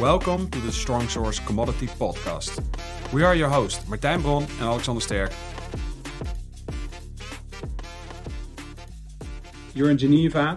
Welcome to the Strong Source Commodity Podcast. We are your hosts, Martijn Bron and Alexander Sterk. You're in Geneva.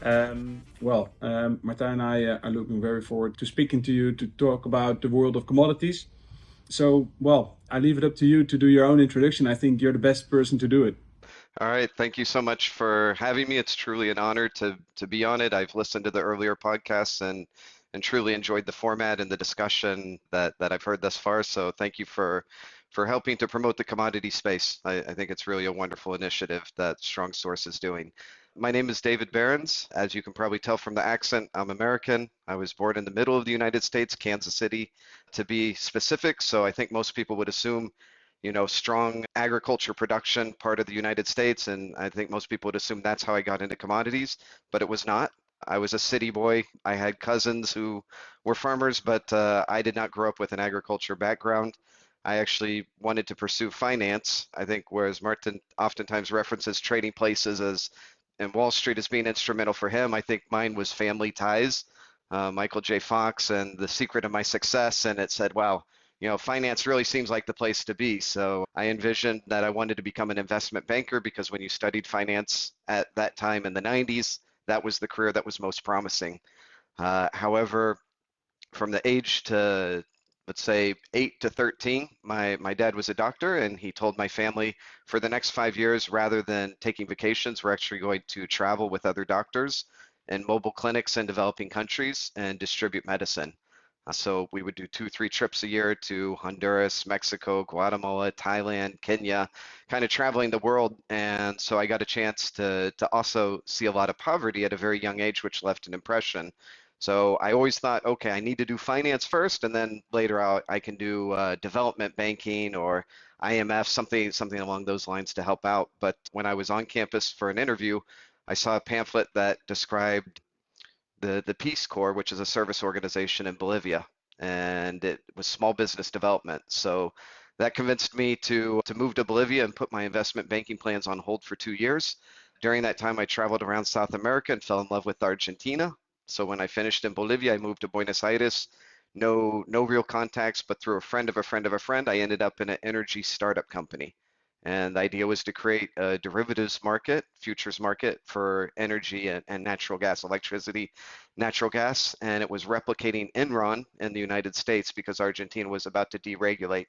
Martijn and I are looking very forward to speaking to you to talk about the world of commodities. So, I leave it up to you to do your own introduction. I think you're the best person to do it. All right, thank you so much for having me. It's truly an honor to be on it. I've listened to the earlier podcasts and truly enjoyed the format and the discussion that I've heard thus far. So thank you for helping to promote the commodity space. I think it's really a wonderful initiative that Strong Source is doing. My name is David Behrens. As you can probably tell from the accent, I'm American. I was born in the middle of the United States, Kansas City, to be specific. So I think most people would assume strong agriculture production, part of the United States. And I think most people would assume that's how I got into commodities, but it was not. I was a city boy. I had cousins who were farmers, but I did not grow up with an agriculture background. I actually wanted to pursue finance. I think whereas Martin oftentimes references trading places and Wall Street as being instrumental for him, I think mine was family ties. Michael J. Fox and The Secret of My Success. And it said, wow, finance really seems like the place to be. So I envisioned that I wanted to become an investment banker because when you studied finance at that time in the 90s, that was the career that was most promising. However, from the age to, let's say, 8 to 13, my dad was a doctor, and he told my family for the next 5 years, rather than taking vacations, we're actually going to travel with other doctors in mobile clinics in developing countries and distribute medicine. So we would do 2-3 trips a year to Honduras, Mexico, Guatemala, Thailand, Kenya, kind of traveling the world. And so I got a chance to also see a lot of poverty at a very young age, which left an impression. So I always thought, okay, I need to do finance first, and then later I can do development banking or IMF, something along those lines to help out. But when I was on campus for an interview, I saw a pamphlet that described the Peace Corps, which is a service organization in Bolivia, and it was small business development. So that convinced me to move to Bolivia and put my investment banking plans on hold for 2 years. During that time, I traveled around South America and fell in love with Argentina. So when I finished in Bolivia, I moved to Buenos Aires. No real contacts, but through a friend of a friend of a friend, I ended up in an energy startup company. And the idea was to create a derivatives market, futures market for energy and natural gas, electricity, natural gas. And it was replicating Enron in the United States because Argentina was about to deregulate.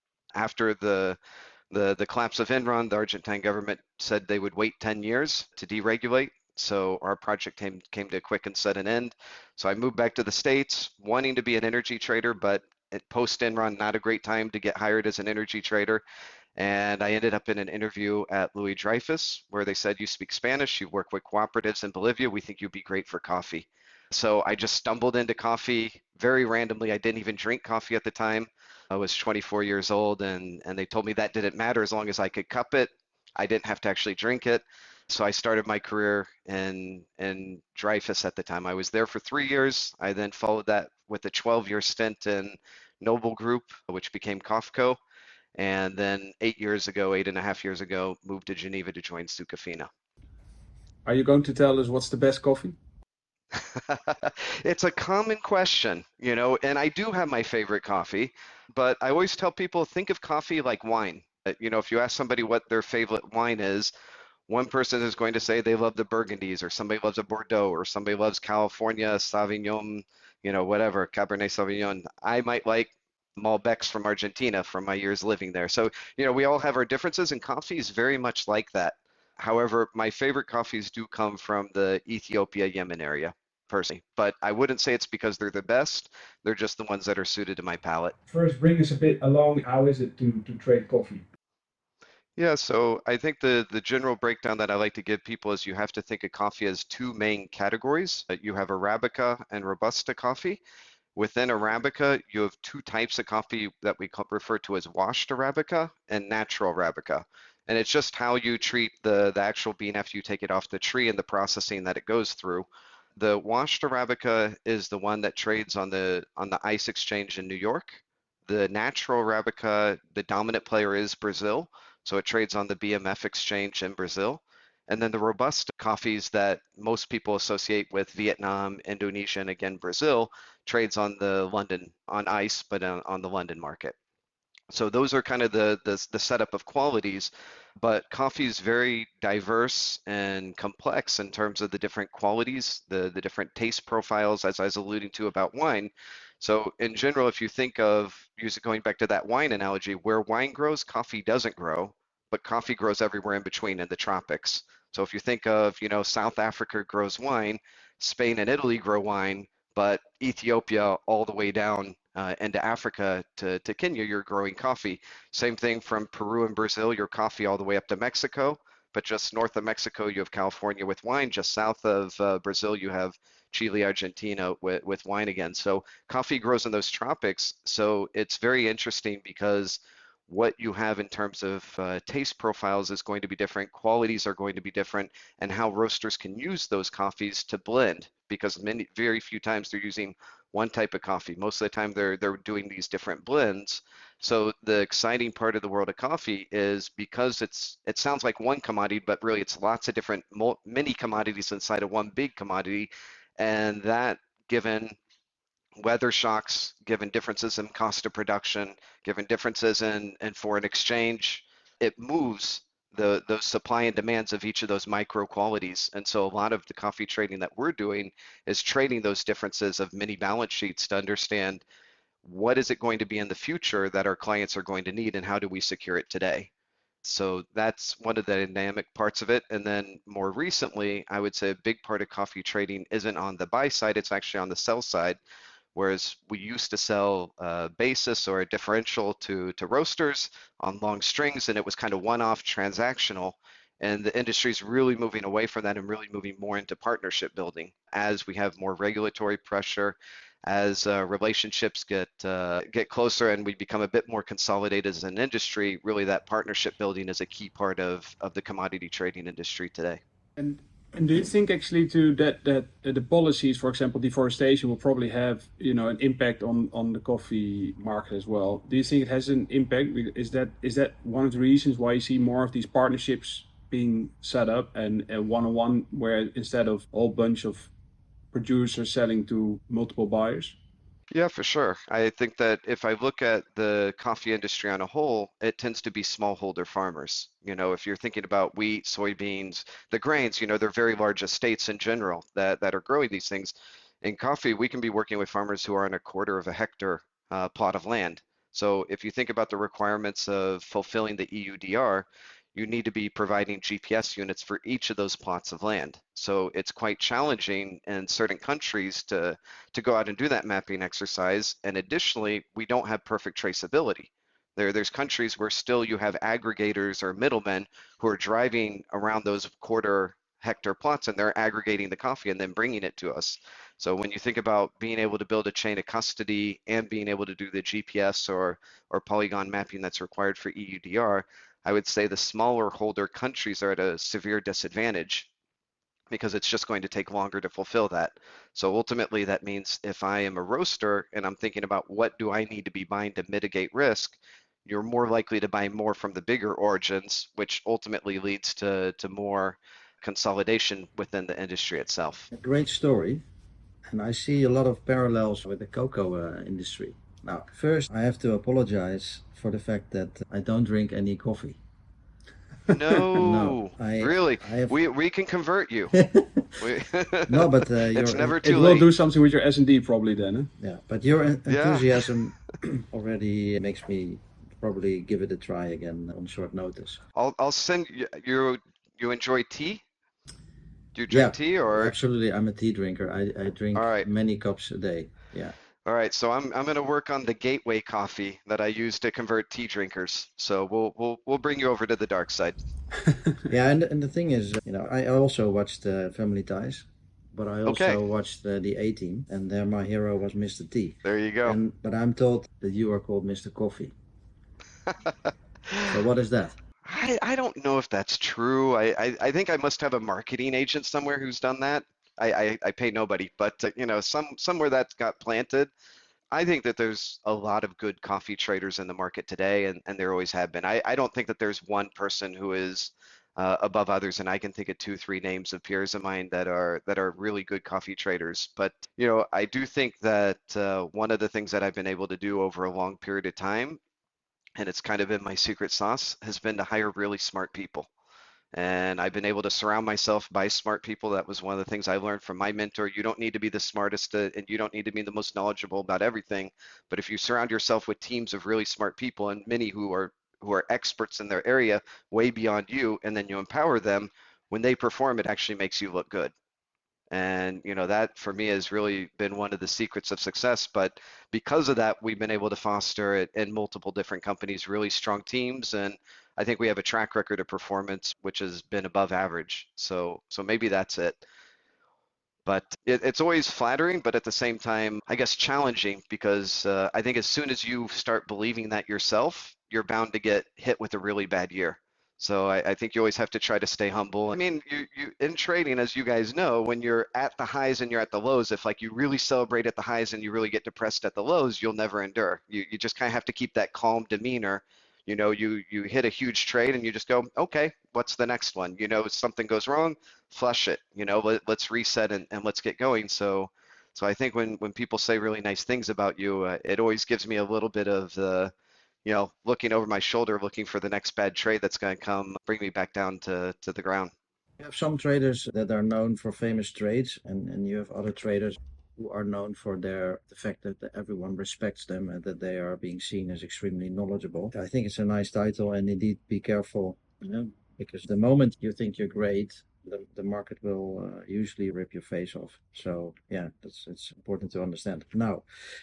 After the collapse of Enron, the Argentine government said they would wait 10 years to deregulate. So our project came to a quick and sudden end. So I moved back to the States wanting to be an energy trader, but post Enron, not a great time to get hired as an energy trader. And I ended up in an interview at Louis Dreyfus where they said, you speak Spanish, you work with cooperatives in Bolivia, we think you'd be great for coffee. So I just stumbled into coffee very randomly. I didn't even drink coffee at the time. I was 24 years old, and they told me that didn't matter as long as I could cup it. I didn't have to actually drink it. So I started my career in Dreyfus at the time. I was there for 3 years. I then followed that with a 12-year stint in Noble Group, which became COFCO. And then 8.5 years ago, moved to Geneva to join Sucafina. Are you going to tell us what's the best coffee? It's a common question, and I do have my favorite coffee, but I always tell people, think of coffee like wine. If you ask somebody what their favorite wine is, one person is going to say they love the Burgundies, or somebody loves a Bordeaux, or somebody loves California, Sauvignon, whatever, Cabernet Sauvignon. I might like Malbecs from Argentina from my years living there. So, we all have our differences, and coffee is very much like that. However, my favorite coffees do come from the Ethiopia, Yemen area, personally. But I wouldn't say it's because they're the best. They're just the ones that are suited to my palate. First, bring us a bit along. How is it to trade coffee? Yeah, so I think the general breakdown that I like to give people is you have to think of coffee as two main categories. You have Arabica and Robusta coffee. Within Arabica, you have two types of coffee that we refer to as washed Arabica and natural Arabica. And it's just how you treat the actual bean after you take it off the tree and the processing that it goes through. The washed Arabica is the one that trades on the ICE exchange in New York. The natural Arabica, the dominant player is Brazil. So it trades on the BMF exchange in Brazil. And then the Robusta coffees that most people associate with Vietnam, Indonesia, and again, Brazil trades on the London, on ICE, but on the London market. So those are kind of the setup of qualities, but coffee is very diverse and complex in terms of the different qualities, the different taste profiles, as I was alluding to about wine. So in general, if you think of going back to that wine analogy, where wine grows, coffee doesn't grow, but coffee grows everywhere in between in the tropics. So if you think of, South Africa grows wine, Spain and Italy grow wine, but Ethiopia all the way down into Africa to Kenya, you're growing coffee. Same thing from Peru and Brazil, your coffee all the way up to Mexico. But just north of Mexico, you have California with wine. Just south of Brazil, you have Chile, Argentina with wine again. So coffee grows in those tropics. So it's very interesting because what you have in terms of taste profiles is going to be different, qualities are going to be different, and how roasters can use those coffees to blend because very few times they're using one type of coffee. Most of the time they're doing these different blends. So the exciting part of the world of coffee is because it sounds like one commodity, but really it's lots of different mini commodities inside of one big commodity, and that given weather shocks, given differences in cost of production, given differences in foreign exchange, it moves those supply and demands of each of those micro qualities. And so a lot of the coffee trading that we're doing is trading those differences of mini balance sheets to understand what is it going to be in the future that our clients are going to need and how do we secure it today. So that's one of the dynamic parts of it. And then more recently, I would say a big part of coffee trading isn't on the buy side, it's actually on the sell side. Whereas we used to sell a basis or a differential to roasters on long strings, and it was kind of one-off transactional. And the industry is really moving away from that and really moving more into partnership building as we have more regulatory pressure, as relationships get closer and we become a bit more consolidated as an industry. Really, that partnership building is a key part of the commodity trading industry today. And and do you think actually to that the policies, for example, deforestation will probably have an impact on the coffee market as well? Do you think it has an impact? Is that one of the reasons why you see more of these partnerships being set up and one-on-one, where instead of a whole bunch of producers selling to multiple buyers? Yeah, for sure. I think that if I look at the coffee industry on a whole, it tends to be smallholder farmers. If you're thinking about wheat, soybeans, the grains, they're very large estates in general that are growing these things. In coffee, we can be working with farmers who are on a quarter of a hectare plot of land. So if you think about the requirements of fulfilling the EUDR, you need to be providing GPS units for each of those plots of land. So it's quite challenging in certain countries to go out and do that mapping exercise. And additionally, we don't have perfect traceability. There's countries where still you have aggregators or middlemen who are driving around those quarter hectare plots and they're aggregating the coffee and then bringing it to us. So when you think about being able to build a chain of custody and being able to do the GPS or polygon mapping that's required for EUDR, I would say the smaller holder countries are at a severe disadvantage because it's just going to take longer to fulfill that. So ultimately, that means if I am a roaster and I'm thinking about what do I need to be buying to mitigate risk, you're more likely to buy more from the bigger origins, which ultimately leads to more consolidation within the industry itself. A great story, and I see a lot of parallels with the cocoa industry. Now, first, I have to apologize for the fact that I don't drink any coffee. No, No, really, I have. we can convert you. We, No, but it's your never It too will late. do something with your S&D probably then. yeah, but your Yeah, enthusiasm already makes me probably give it a try again on short notice. I'll send you. You enjoy tea? Do you drink Yeah, tea or? absolutely. I'm a tea drinker. I All drink right. many cups a day. Yeah. All right, so I'm going to work on the gateway coffee that I use to convert tea drinkers. So we'll bring you over to the dark side. Yeah, and the thing is, I also watched Family Ties, but I Okay, also watched the A Team, and there my hero was Mr. T. there you go. And but I'm told that you are called Mr. Coffee. So what is that? I don't know if that's true. I think I must have a marketing agent somewhere who's done that. I pay nobody, but somewhere that's got planted. I think that there's a lot of good coffee traders in the market today, and there always have been. I don't think that there's one person who is above others, and I can think of 2, 3 names of peers of mine that are really good coffee traders. But I do think that one of the things that I've been able to do over a long period of time, and it's kind of been my secret sauce, has been to hire really smart people. And I've been able to surround myself by smart people. That was one of the things I learned from my mentor. You don't need to be the smartest and you don't need to be the most knowledgeable about everything. But if you surround yourself with teams of really smart people, and many who are experts in their area way beyond you, and then you empower them, when they perform, it actually makes you look good. And that for me has really been one of the secrets of success. But because of that, we've been able to foster it in multiple different companies, really strong teams. And I think we have a track record of performance which has been above average. So maybe that's it. But it's always flattering, but at the same time, I guess challenging, because I think as soon as you start believing that yourself, you're bound to get hit with a really bad year. So I think you always have to try to stay humble. I mean, you in trading, as you guys know, when you're at the highs and you're at the lows, if like you really celebrate at the highs and you really get depressed at the lows, you'll never endure. You just kind of have to keep that calm demeanor. You hit a huge trade and you just go, okay, what's the next one? If something goes wrong, flush it. Let's reset and let's get going. So I think when people say really nice things about you, it always gives me a little bit of the looking over my shoulder, looking for the next bad trade that's going to come, bring me back down to the ground. You have some traders that are known for famous trades, and you have other traders who are known for the fact that everyone respects them and that they are being seen as extremely knowledgeable. I think it's a nice title, and indeed be careful, because the moment you think you're great, the market will usually rip your face off. So yeah, it's important to understand. Now,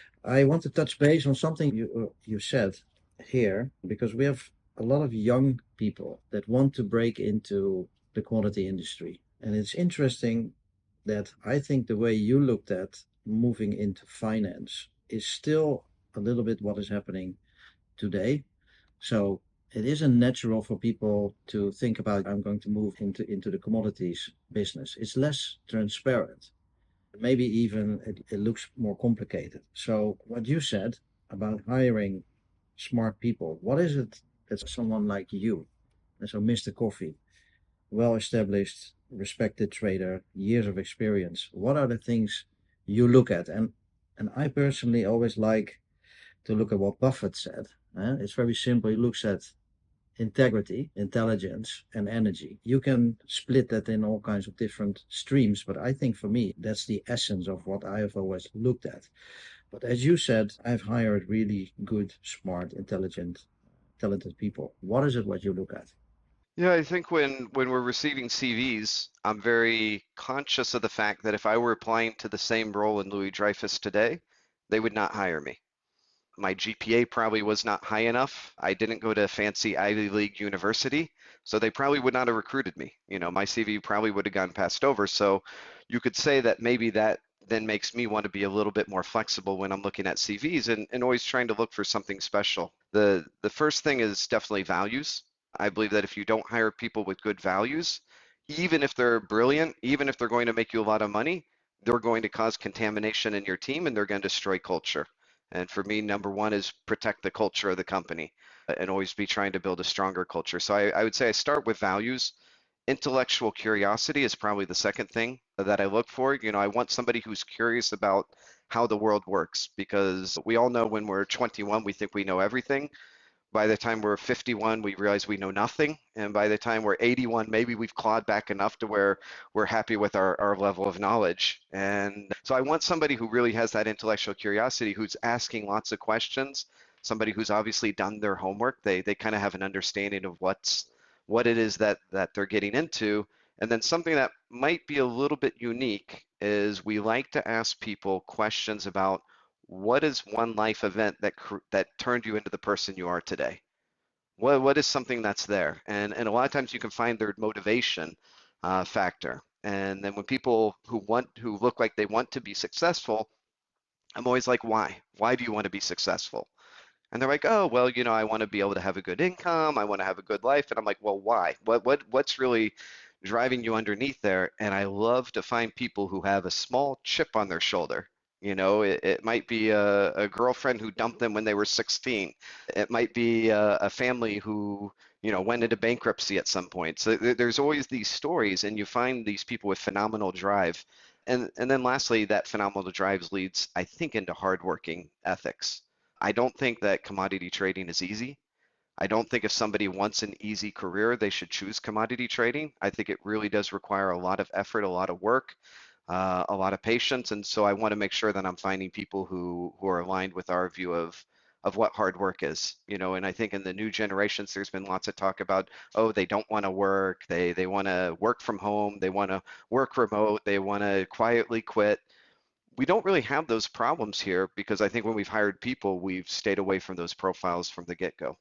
I want to touch base on something you said here, because we have a lot of young people that want to break into the commodity industry. And it's interesting that I think the way you looked at moving into finance is still a little bit what is happening today. So it isn't natural for people to think about, I'm going to move into the commodities business. It's less transparent. Maybe even it looks more complicated. So what you said about hiring smart people, what is it that someone like you, and so Mr. Coffee, well established, respected trader, years of experience, what are the things you look at? And I personally always like to look at what Buffett said. It's very simple. He looks at integrity, intelligence, and energy. You can split that in all kinds of different streams, but I think for me, that's the essence of what I have always looked at. But as you said, I've hired really good, smart, intelligent, talented people. What is it what you look at? Yeah, I think when we're receiving CVs, I'm very conscious of the fact that if I were applying to the same role in Louis Dreyfus today, they would not hire me. My GPA probably was not high enough. I didn't go to a fancy Ivy League university, so they probably would not have recruited me. My CV probably would have gone passed over. So you could say that maybe that then makes me want to be a little bit more flexible when I'm looking at CVs and always trying to look for something special. The first thing is definitely values. I believe that if you don't hire people with good values, even if they're brilliant, even if they're going to make you a lot of money, they're going to cause contamination in your team and they're going to destroy culture. And for me, number one is protect the culture of the company and always be trying to build a stronger culture. So I would say I start with values. Intellectual curiosity is probably the second thing that I look for. I want somebody who's curious about how the world works, because we all know when we're 21, we think we know everything. By the time we're 51, we realize we know nothing. And by the time we're 81, maybe we've clawed back enough to where we're happy with our level of knowledge. And so I want somebody who really has that intellectual curiosity, who's asking lots of questions, somebody who's obviously done their homework. They kind of have an understanding of what it is that they're getting into. And then something that might be a little bit unique is we like to ask people questions about what is one life event that turned you into the person you are today? What is something that's there? And a lot of times you can find their motivation factor. And then when people who look like they want to be successful, I'm always like, why? Why do you want to be successful? And they're like, oh, well, I want to be able to have a good income. I want to have a good life. And I'm like, well, why? What's really driving you underneath there? And I love to find people who have a small chip on their shoulder. It might be a girlfriend who dumped them when they were 16. It might be a family who went into bankruptcy at some point. So there's always these stories, and you find these people with phenomenal drive. And then lastly, that phenomenal drive leads, I think, into hardworking ethics. I don't think that commodity trading is easy. I don't think if somebody wants an easy career, they should choose commodity trading. I think it really does require a lot of effort, a lot of work, a lot of patience. And so I want to make sure that I'm finding people who are aligned with our view of what hard work is, and I think in the new generations, there's been lots of talk about, oh, they don't want to work, they want to work from home, they want to work remote, they want to quietly quit. We don't really have those problems here because I think when we've hired people, we've stayed away from those profiles from the get-go.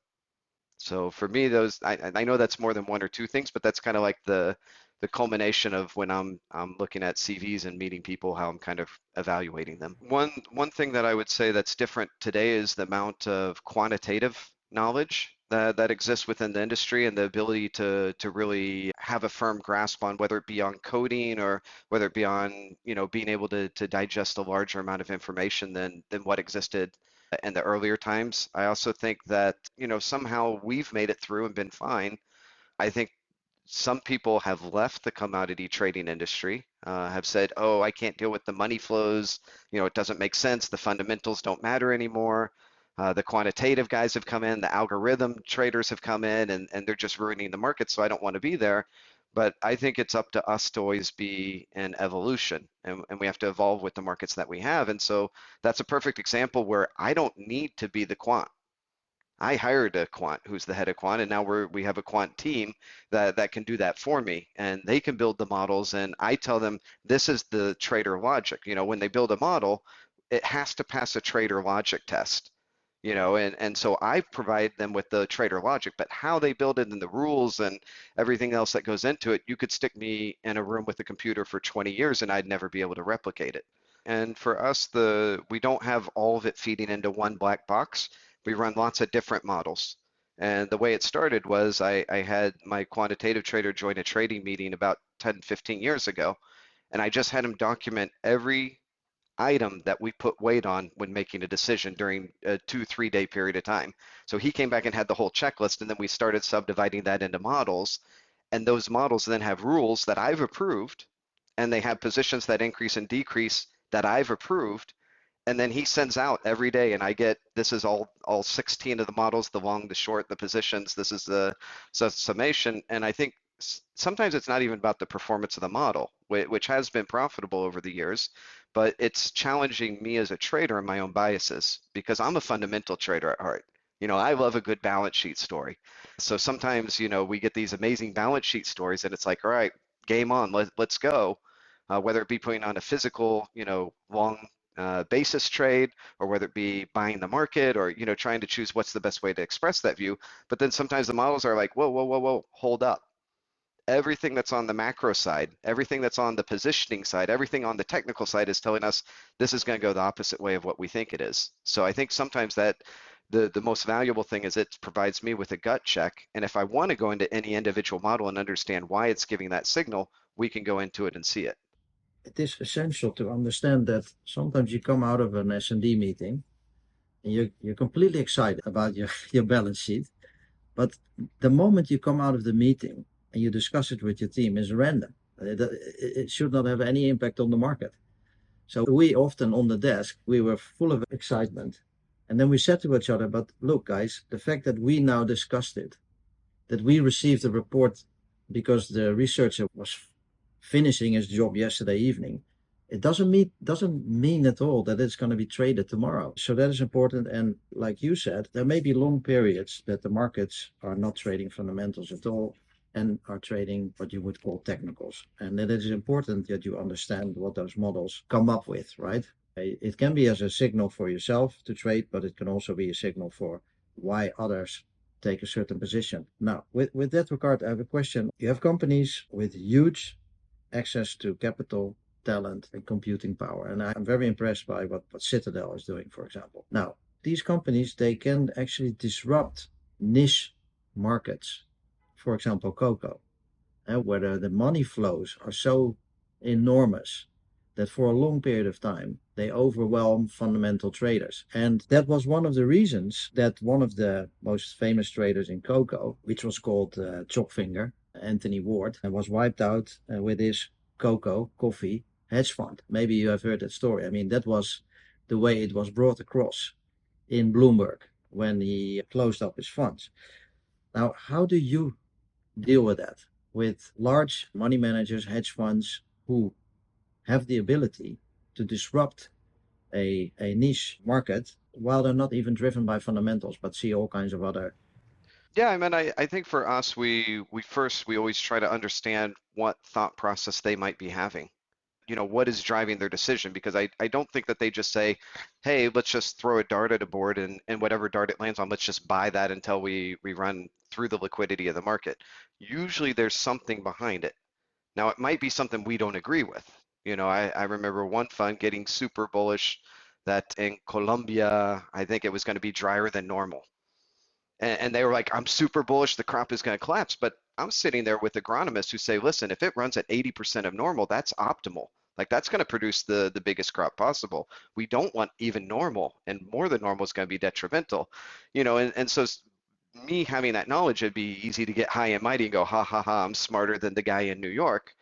So for me, those I know that's more than one or two things, but that's kind of like the culmination of when I'm looking at CVs and meeting people, how I'm kind of evaluating them. One thing that I would say that's different today is the amount of quantitative knowledge that exists within the industry and the ability to really have a firm grasp on whether it be on coding or whether it be on being able to digest a larger amount of information than what existed in the earlier times. I also think that, somehow we've made it through and been fine. I think some people have left the commodity trading industry, have said, oh, I can't deal with the money flows. It doesn't make sense. The fundamentals don't matter anymore. The quantitative guys have come in, the algorithm traders have come in, and they're just ruining the market. So I don't want to be there. But I think it's up to us to always be in evolution, and we have to evolve with the markets that we have. And so that's a perfect example where I don't need to be the quant. I hired a quant who's the head of quant, and now we have a quant team that can do that for me, and they can build the models, and I tell them this is the trader logic. When they build a model, it has to pass a trader logic test. And so I provide them with the trader logic, but how they build it and the rules and everything else that goes into it, you could stick me in a room with a computer for 20 years and I'd never be able to replicate it. And for us, we don't have all of it feeding into one black box. We run lots of different models. And the way it started was I had my quantitative trader join a trading meeting about 10, 15 years ago, and I just had him document every item that we put weight on when making a decision during a 2-3 day period of time. So he came back and had the whole checklist, and then we started subdividing that into models. And those models then have rules that I've approved, and they have positions that increase and decrease that I've approved. And then he sends out every day, and I get, this is all 16 of the models, the long, the short, the positions. This is the summation. And I think sometimes it's not even about the performance of the model, which has been profitable over the years, but it's challenging me as a trader and my own biases because I'm a fundamental trader at heart. I love a good balance sheet story. So sometimes, we get these amazing balance sheet stories and it's like, all right, game on, let's go. Whether it be putting on a physical, long basis trade, or whether it be buying the market or, trying to choose what's the best way to express that view. But then sometimes the models are like, whoa, hold up. Everything that's on the macro side, everything that's on the positioning side, everything on the technical side is telling us this is going to go the opposite way of what we think it is. So I think sometimes that the most valuable thing is it provides me with a gut check. And if I want to go into any individual model and understand why it's giving that signal, we can go into it and see it. It is essential to understand that sometimes you come out of an S&D meeting and you're completely excited about your balance sheet. But the moment you come out of the meeting and you discuss it with your team is random. It should not have any impact on the market. So we often on the desk, we were full of excitement. And then we said to each other, but look, guys, the fact that we now discussed it, that we received a report because the researcher was finishing his job yesterday evening, it doesn't mean at all that it's going to be traded tomorrow. So that is important. And like you said, there may be long periods that the markets are not trading fundamentals at all and are trading what you would call technicals. And it is important that you understand what those models come up with, right? It can be as a signal for yourself to trade, but it can also be a signal for why others take a certain position. Now, with that regard, I have a question. You have companies with huge access to capital, talent, and computing power. And I'm very impressed by what Citadel is doing, for example. Now, these companies, they can actually disrupt niche markets. For example, cocoa, where the money flows are so enormous that for a long period of time, they overwhelm fundamental traders. And that was one of the reasons that one of the most famous traders in cocoa, which was called Chopfinger, Anthony Ward, was wiped out with his coffee hedge fund. Maybe you have heard that story. I mean, that was the way it was brought across in Bloomberg when he closed up his funds. Now, how do you deal with that? With large money managers, hedge funds who have the ability to disrupt a niche market while they're not even driven by fundamentals, but see all kinds of other. Yeah, I mean, I think for us, we always try to understand what thought process they might be having. What is driving their decision? Because I don't think that they just say, hey, let's just throw a dart at a board and whatever dart it lands on, let's just buy that until we run through the liquidity of the market. Usually there's something behind it. Now, it might be something we don't agree with. I remember one fund getting super bullish that in Colombia, I think it was going to be drier than normal. And they were like, I'm super bullish, the crop is going to collapse. But I'm sitting there with agronomists who say, listen, if it runs at 80% of normal, that's optimal. Like that's going to produce the biggest crop possible. We don't want even normal, and more than normal is going to be detrimental. And so me having that knowledge, it'd be easy to get high and mighty and go, ha ha ha, I'm smarter than the guy in New York.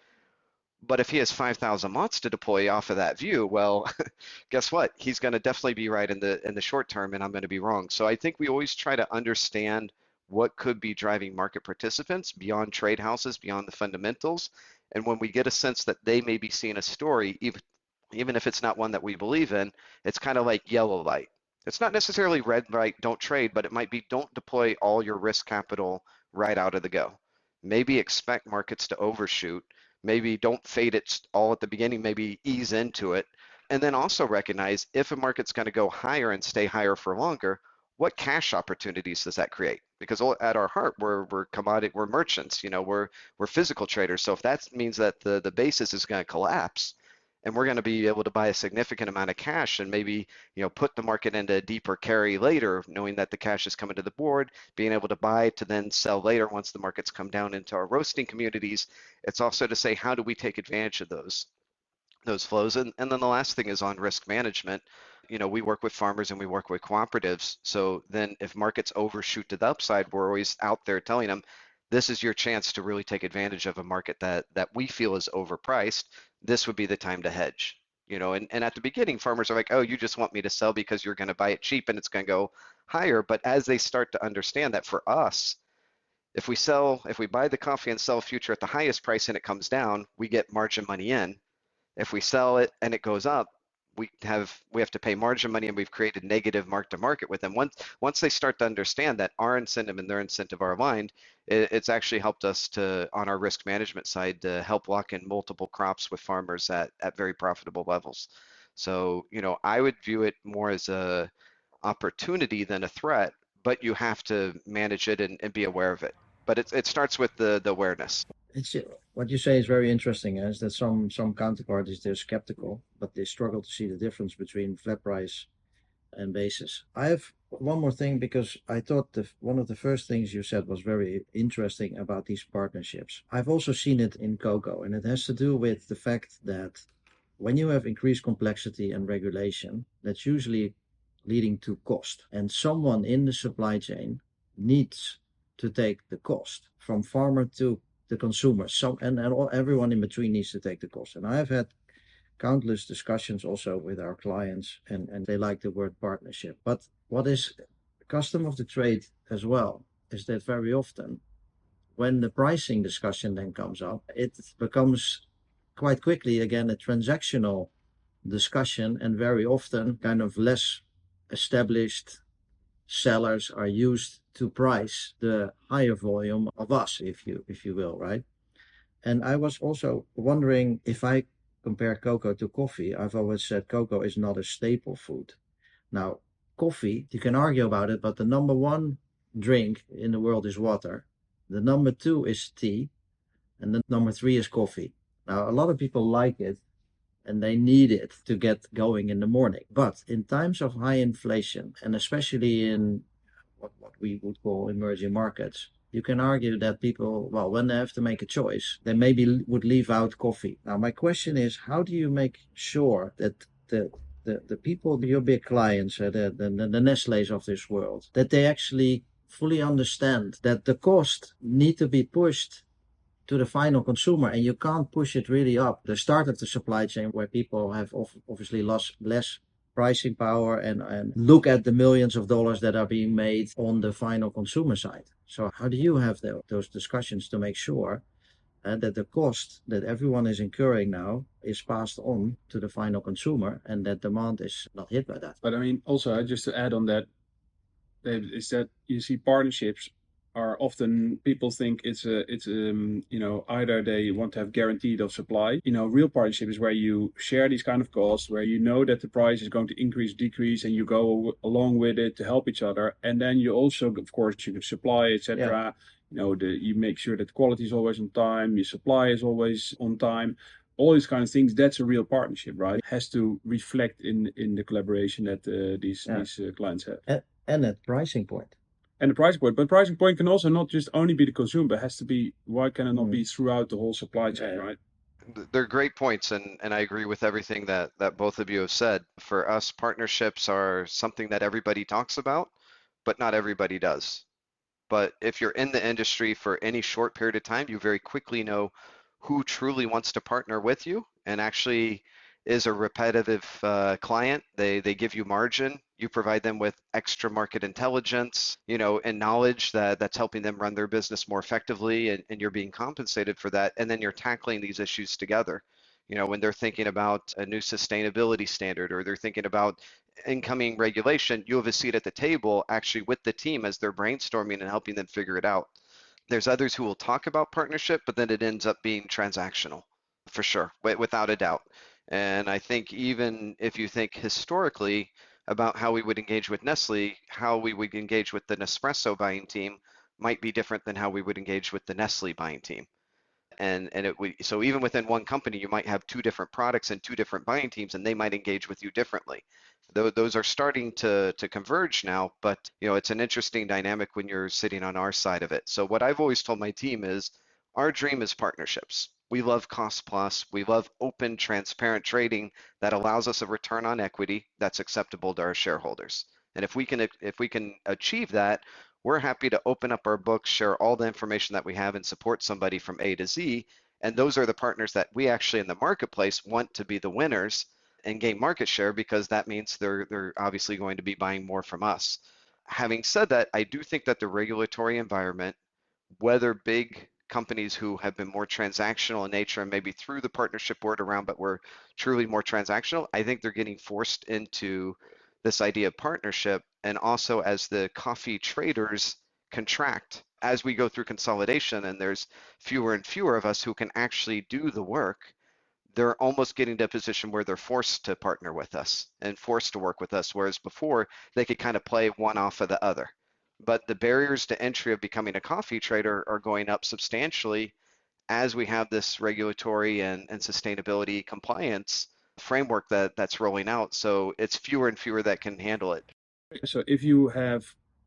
But if he has 5,000 lots to deploy off of that view, well, guess what? He's going to definitely be right in the short term, and I'm going to be wrong. So I think we always try to understand what could be driving market participants beyond trade houses, beyond the fundamentals. And when we get a sense that they may be seeing a story, even if it's not one that we believe in, it's kind of like yellow light. It's not necessarily red light, don't trade, but it might be don't deploy all your risk capital right out of the go. Maybe expect markets to overshoot. Maybe don't fade it all at the beginning, maybe ease into it. And then also recognize if a market's going to go higher and stay higher for longer, what cash opportunities does that create? Because at our heart, we're commodity, we're merchants, we're physical traders. So if that means that the basis is going to collapse, and we're going to be able to buy a significant amount of cash and maybe put the market into a deeper carry later, knowing that the cash is coming to the board, being able to buy to then sell later once the markets come down into our roasting communities. It's also to say, how do we take advantage of those flows? And then the last thing is on risk management. We work with farmers and we work with cooperatives. So then if markets overshoot to the upside, we're always out there telling them, this is your chance to really take advantage of a market that we feel is overpriced. This would be the time to hedge. And at the beginning, farmers are like, oh, you just want me to sell because you're going to buy it cheap and it's going to go higher. But as they start to understand that for us, if we buy the coffee and sell future at the highest price and it comes down, we get margin money in. If we sell it and it goes up, we have to pay margin money, and we've created negative mark to market with them. Once they start to understand that our incentive and their incentive are aligned, it's actually helped us to, on our risk management side, to help lock in multiple crops with farmers at very profitable levels. So, I would view it more as a opportunity than a threat, but you have to manage it and be aware of it. But it starts with the awareness. It's what you say is very interesting, is that some counterparties, they're skeptical, but they struggle to see the difference between flat price and basis. I have one more thing, because I thought one of the first things you said was very interesting about these partnerships. I've also seen it in cocoa, and it has to do with the fact that when you have increased complexity and regulation, that's usually leading to cost, and someone in the supply chain needs to take the cost from farmer to the consumer. Everyone in between needs to take the cost. And I've had countless discussions also with our clients, and they like the word partnership. But what is custom of the trade as well is that very often when the pricing discussion then comes up, it becomes quite quickly again a transactional discussion, and very often kind of less established sellers are used to price the higher volume of us, if you will, right? And I was also wondering, if I compare cocoa to coffee, I've always said cocoa is not a staple food. Now, coffee, you can argue about it, but the number one drink in the world is water. The number two is tea, and the number three is coffee. Now, a lot of people like it, and they need it to get going in the morning. But in times of high inflation, and especially in what we would call emerging markets, You can argue that people, well, when they have to make a choice, they maybe would leave out coffee. Now, my question is, how do you make sure that the people, your big clients, the Nestle's of this world, that they actually fully understand that the cost need to be pushed to the final consumer, and you can't push it really up the start of the supply chain where people have obviously lost less pricing power and look at the millions of dollars that are being made on the final consumer side. So how do you have those discussions to make sure that the cost that everyone is incurring now is passed on to the final consumer and that demand is not hit by that? But I mean, also just to add on that, is that you see partnerships are often, people think it's either they want to have guaranteed of supply. Real partnership is where you share these kind of costs, where you know that the price is going to increase, decrease, and you go along with it to help each other. And then you also, of course, you can supply, etc. You make sure that the quality is always on time, your supply is always on time. All these kind of things, that's a real partnership, right? It has to reflect in the collaboration that these clients have. And at pricing point. And the pricing point. But pricing point can also not just only be the consumer, but it has to be, why can it not be throughout the whole supply chain, right? They're great points, and I agree with everything that both of you have said. For us, partnerships are something that everybody talks about, but not everybody does. But if you're in the industry for any short period of time, you very quickly know who truly wants to partner with you and actually is a repetitive client. They give you margin. You provide them with extra market intelligence, and knowledge that's helping them run their business more effectively, and you're being compensated for that. And then you're tackling these issues together. When they're thinking about a new sustainability standard or they're thinking about incoming regulation, you have a seat at the table actually with the team as they're brainstorming and helping them figure it out. There's others who will talk about partnership, but then it ends up being transactional for sure, without a doubt. And I think even if you think historically about how we would engage with Nestle, how we would engage with the Nespresso buying team might be different than how we would engage with the Nestle buying team. So even within one company, you might have two different products and two different buying teams, and they might engage with you differently. Those are starting to converge now, but it's an interesting dynamic when you're sitting on our side of it. So what I've always told my team is our dream is partnerships. We love cost plus. We love open, transparent trading that allows us a return on equity that's acceptable to our shareholders. And if we can achieve that, we're happy to open up our books, share all the information that we have, and support somebody from A to Z. And those are the partners that we actually in the marketplace want to be the winners and gain market share, because that means they're obviously going to be buying more from us. Having said that, I do think that the regulatory environment, whether big companies who have been more transactional in nature and maybe threw the partnership word around, but were truly more transactional, I think they're getting forced into this idea of partnership. And also as the coffee traders contract, as we go through consolidation and there's fewer and fewer of us who can actually do the work, they're almost getting to a position where they're forced to partner with us and forced to work with us, whereas before they could kind of play one off of the other. But the barriers to entry of becoming a coffee trader are going up substantially as we have this regulatory and sustainability compliance framework that's rolling out. So it's fewer and fewer that can handle it. So if you have,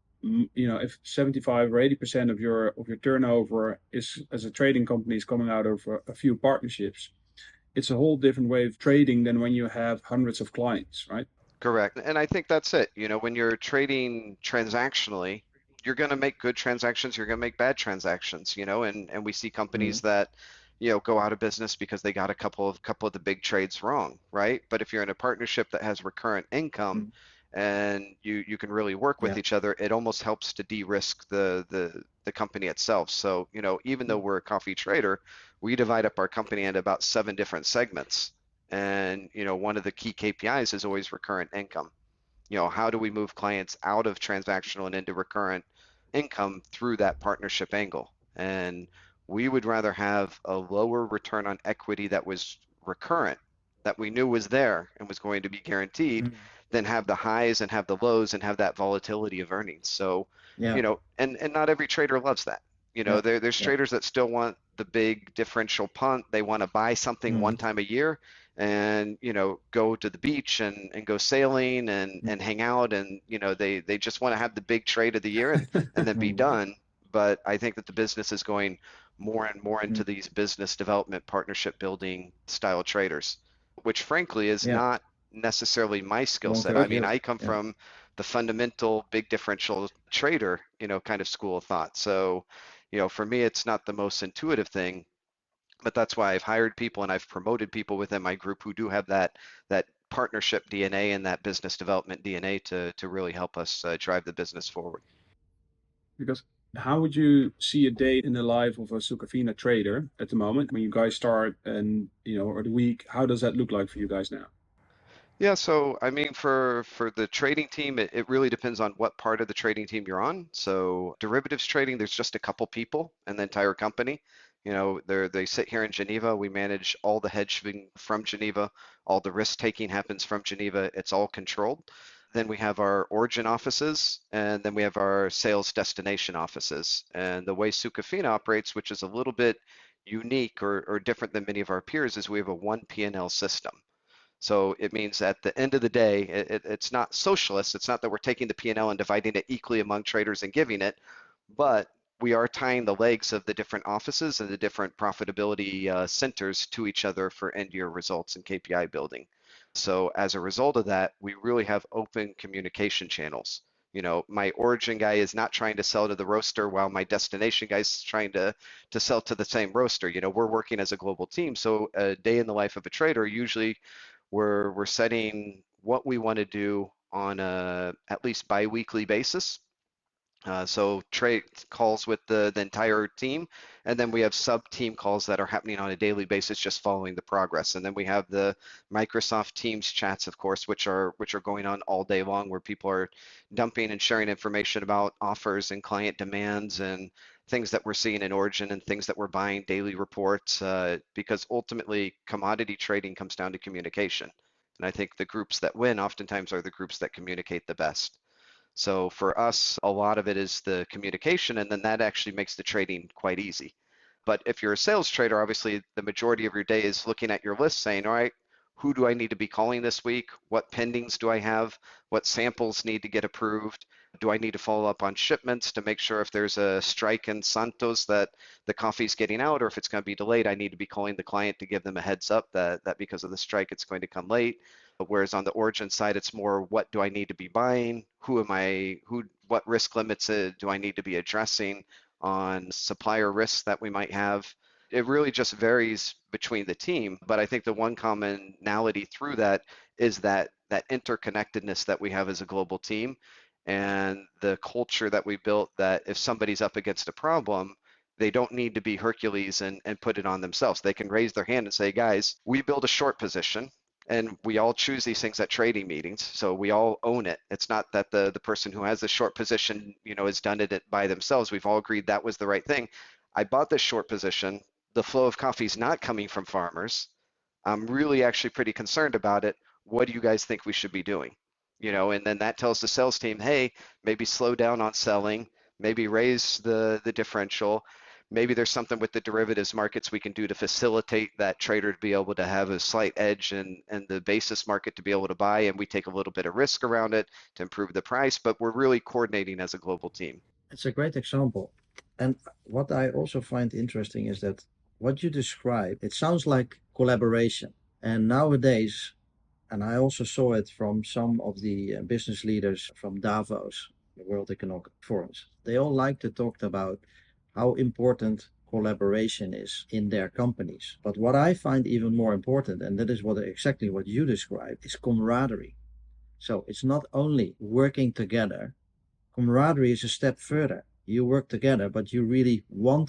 if 75 or 80% of your turnover is as a trading company is coming out of a few partnerships, it's a whole different way of trading than when you have hundreds of clients, right? Correct. And I think that's it. When you're trading transactionally, you're going to make good transactions, you're going to make bad transactions, and we see companies that, go out of business because they got a couple of the big trades wrong, right? But if you're in a partnership that has recurrent income and you can really work with each other, it almost helps to de-risk the company itself. So, even though we're a coffee trader, we divide up our company into about 7 different segments. And, one of the key KPIs is always recurrent income. How do we move clients out of transactional and into recurrent income through that partnership angle? And we would rather have a lower return on equity that was recurrent, that we knew was there and was going to be guaranteed, than have the highs and have the lows and have that volatility of earnings. So, and not every trader loves that. There's traders that still want the big differential punt. They want to buy something one time a year and go to the beach and go sailing and hang out, and they just want to have the big trade of the year and then be done. but I think that the business is going more and more into these business development, partnership building style traders, which frankly is Yeah, not necessarily my skill won't set. hurt I mean, you. I come Yeah. from the fundamental big differential trader, kind of school of thought. So, for me, it's not the most intuitive thing, but that's why I've hired people and I've promoted people within my group who do have that partnership DNA and that business development DNA to really help us drive the business forward. Because how would you see a day in the life of a Sukafina trader at the moment when you guys start and, or the week? How does that look like for you guys now? Yeah, so I mean, for the trading team, it really depends on what part of the trading team you're on. So derivatives trading, there's just a couple people in the entire company. They sit here in Geneva. We manage all the hedging from Geneva. All the risk taking happens from Geneva. It's all controlled. Then we have our origin offices, and then we have our sales destination offices. And the way Sukafina operates, which is a little bit unique or different than many of our peers, is we have a one P&L system. So it means at the end of the day, it's not socialist. It's not that we're taking the P&L and dividing it equally among traders and giving it, but we are tying the legs of the different offices and the different profitability centers to each other for end year results and KPI building. So as a result of that, we really have open communication channels. My origin guy is not trying to sell to the roaster while my destination guy is trying to sell to the same roaster. We're working as a global team. So a day in the life of a trader, usually we're setting what we want to do on a at least bi-weekly basis. So trade calls with the entire team, and then we have sub-team calls that are happening on a daily basis, just following the progress. And then we have the Microsoft Teams chats, of course, which are going on all day long, where people are dumping and sharing information about offers and client demands and things that we're seeing in Origin and things that we're buying, daily reports, because ultimately commodity trading comes down to communication. And I think the groups that win oftentimes are the groups that communicate the best. So for us, a lot of it is the communication, and then that actually makes the trading quite easy. But if you're a sales trader, obviously the majority of your day is looking at your list saying, all right, who do I need to be calling this week? What pendings do I have? What samples need to get approved? Do I need to follow up on shipments to make sure if there's a strike in Santos that the coffee's getting out, or if it's going to be delayed, I need to be calling the client to give them a heads up that because of the strike, it's going to come late. Whereas on the origin side, it's more what do I need to be buying? What risk limits do I need to be addressing on supplier risks that we might have? It really just varies between the team, but I think the one commonality through that is that interconnectedness that we have as a global team and the culture that we built, that if somebody's up against a problem, they don't need to be Hercules and put it on themselves. They can raise their hand and say, guys, we build a short position and we all choose these things at trading meetings, so we all own it. It's not that the person who has the short position, has done it by themselves. We've all agreed that was the right thing. I bought this short position. The flow of coffee is not coming from farmers. I'm really actually pretty concerned about it. What do you guys think we should be doing? And then that tells the sales team, hey, maybe slow down on selling, maybe raise the differential. Maybe there's something with the derivatives markets we can do to facilitate that trader to be able to have a slight edge and the basis market to be able to buy, and we take a little bit of risk around it to improve the price, but we're really coordinating as a global team. It's a great example. And what I also find interesting is that what you describe, it sounds like collaboration. And nowadays, and I also saw it from some of the business leaders from Davos, the World Economic Forums, they all like to talk about how important collaboration is in their companies. But what I find even more important, and that is exactly what you described, is camaraderie. So it's not only working together. Camaraderie is a step further. You work together, but you really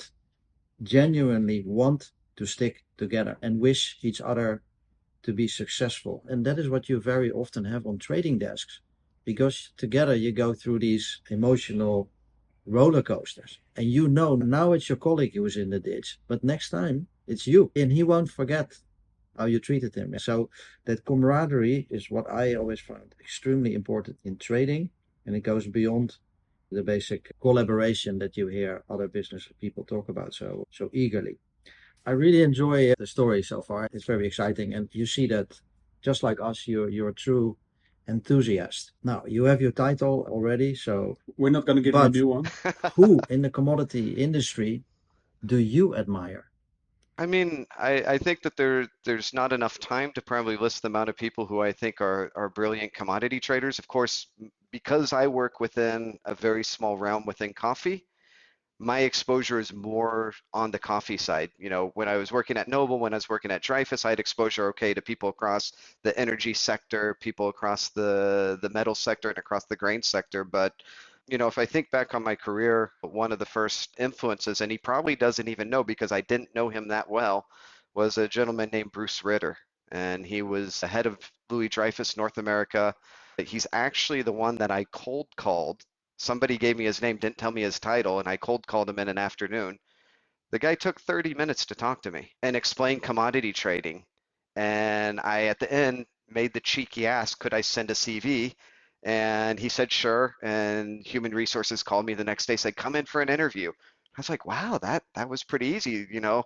genuinely want to stick together and wish each other to be successful. And that is what you very often have on trading desks, because together you go through these emotional roller coasters. And now it's your colleague who is in the ditch, but next time it's you, and he won't forget how you treated him. So that camaraderie is what I always found extremely important in trading, and it goes beyond the basic collaboration that you hear other business people talk about so eagerly. I really enjoy the story so far. It's very exciting, and you see that just like us, you're a true enthusiast. Now, you have your title already, so We're not going to give you a but new one. who in the commodity industry do you admire? I mean, I think that there's not enough time to probably list the amount of people who I think are brilliant commodity traders. Of course, because I work within a very small realm within coffee, my exposure is more on the coffee side. You know, when I was working at Noble, when I was working at Dreyfus, I had exposure, okay, to people across the energy sector, people across the metal sector and across the grain sector. But, you know, if I think back on my career, one of the first influences, and he probably doesn't even know because I didn't know him that well, was a gentleman named Bruce Ritter. And he was the head of Louis Dreyfus North America. He's actually the one that I cold called. Somebody gave me his name, didn't tell me his title, and I cold called him in an afternoon. The guy took 30 minutes to talk to me and explain commodity trading. And I, at the end, made the cheeky ask, could I send a CV? And he said, sure. And human resources called me the next day, said, come in for an interview. I was like, wow, that was pretty easy, you know.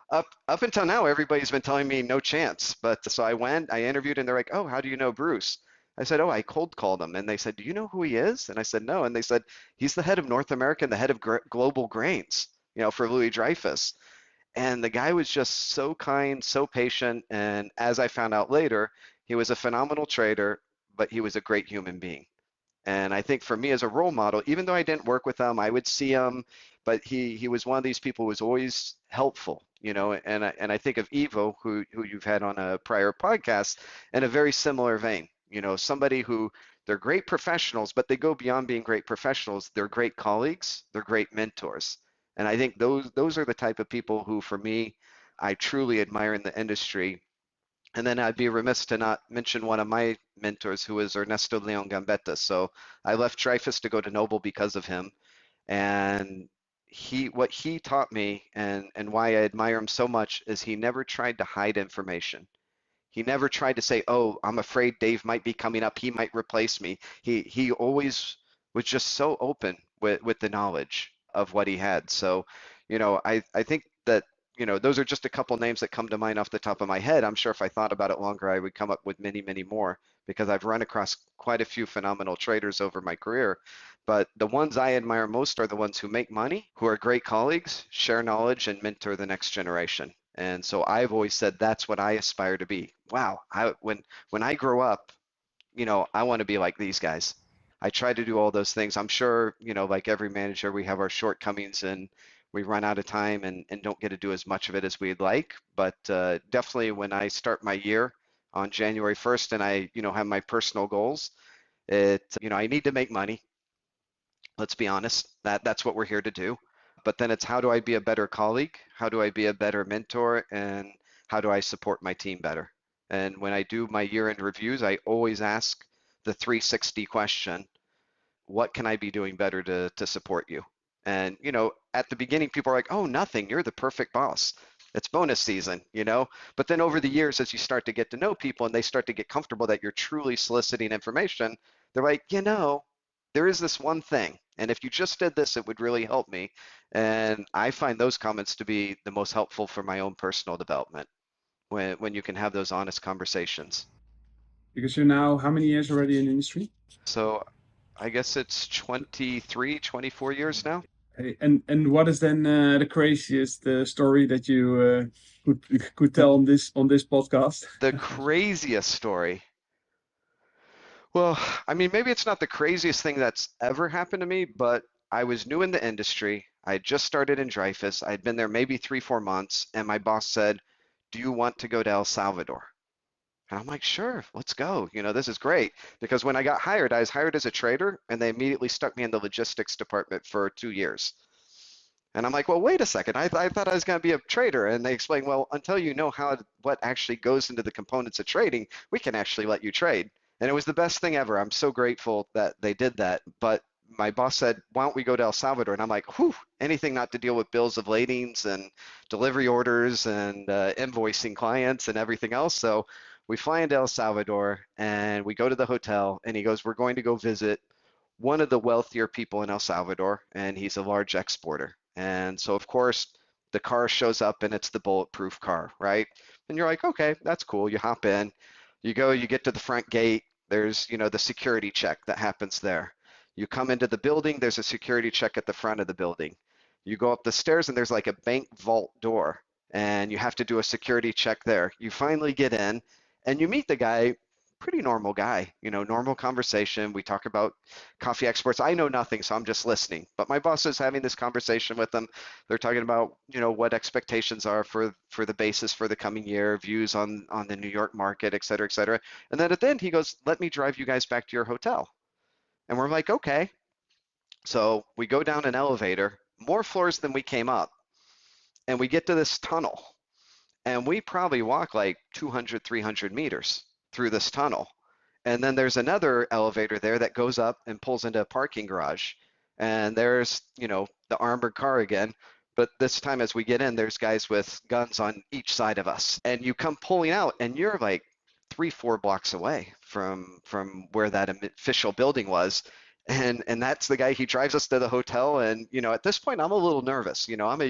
Up until now, everybody's been telling me no chance. But so I went, I interviewed, and they're like, oh, how do you know Bruce? I said, oh, I cold called him. And they said, do you know who he is? And I said, no. And they said, he's the head of North America and the head of global grains, you know, for Louis Dreyfus. And the guy was just so kind, so patient. And as I found out later, he was a phenomenal trader, but he was a great human being. And I think for me as a role model, even though I didn't work with him, I would see him, but he was one of these people who was always helpful, you know. And I think of Evo, who you've had on a prior podcast, in a very similar vein. You know, somebody who they're great professionals, but they go beyond being great professionals. They're great colleagues, they're great mentors. And I think those are the type of people who, for me, I truly admire in the industry. And then I'd be remiss to not mention one of my mentors, who is Ernesto Leon Gambetta. So I left Dreyfus to go to Noble because of him. And what he taught me, and why I admire him so much, is he never tried to hide information. He never tried to say, "Oh, I'm afraid Dave might be coming up. He might replace me." He always was just so open with the knowledge of what he had. So, you know, I think that, you know, those are just a couple names that come to mind off the top of my head. I'm sure if I thought about it longer, I would come up with many, many more because I've run across quite a few phenomenal traders over my career. But the ones I admire most are the ones who make money, who are great colleagues, share knowledge, and mentor the next generation. And so I've always said that's what I aspire to be. Wow, when I grow up, you know, I want to be like these guys. I try to do all those things. I'm sure, you know, like every manager, we have our shortcomings and we run out of time and don't get to do as much of it as we'd like. But definitely when I start my year on January 1st and I, you know, have my personal goals, you know, I need to make money. Let's be honest, that's what we're here to do. But then it's how do I be a better colleague? How do I be a better mentor? And how do I support my team better? And when I do my year-end reviews, I always ask the 360 question, what can I be doing better to support you? And, you know, at the beginning, people are like, oh, nothing, you're the perfect boss. It's bonus season, you know? But then over the years, as you start to get to know people and they start to get comfortable that you're truly soliciting information, they're like, you know, there is this one thing. And if you just did this, it would really help me. And I find those comments to be the most helpful for my own personal development when you can have those honest conversations. Because you're now how many years already in the industry? So I guess it's 23, 24 years now. And what is then the craziest story that you could tell on this podcast? The craziest story. Well, I mean, maybe it's not the craziest thing that's ever happened to me, but I was new in the industry. I had just started in Dreyfus. I'd been there maybe 3, 4 months, and my boss said, do you want to go to El Salvador? And I'm like, sure, let's go. You know, this is great. Because when I got hired, I was hired as a trader, and they immediately stuck me in the logistics department for 2 years. And I'm like, well, wait a second. I thought I was going to be a trader. And they explained, well, until you know what actually goes into the components of trading, we can actually let you trade. And it was the best thing ever. I'm so grateful that they did that. But my boss said, why don't we go to El Salvador? And I'm like, whew, anything not to deal with bills of ladings and delivery orders and invoicing clients and everything else. So we fly into El Salvador and we go to the hotel and he goes, we're going to go visit one of the wealthier people in El Salvador, and he's a large exporter. And so, of course, the car shows up and it's the bulletproof car, right? And you're like, okay, that's cool. You hop in, you go, you get to the front gate, There's, the security check that happens there. You come into the building, there's a security check at the front of the building. You go up the stairs and there's like a bank vault door and you have to do a security check there. You finally get in and you meet the guy, pretty normal guy, normal conversation. We talk about coffee exports. I know nothing, so I'm just listening. But my boss is having this conversation with them. They're talking about, what expectations are for the basis for the coming year, views on the New York market, et cetera, et cetera. And then at the end, he goes, "Let me drive you guys back to your hotel." And we're like, okay. So we go down an elevator, more floors than we came up, and we get to this tunnel. And we probably walk like 200, 300 meters through this tunnel. And then there's another elevator there that goes up and pulls into a parking garage. And there's, the armored car again. But this time as we get in, there's guys with guns on each side of us. And you come pulling out and you're like 3, 4 blocks away from where that official building was. And that's the guy. He drives us to the hotel. And, at this point, I'm a little nervous.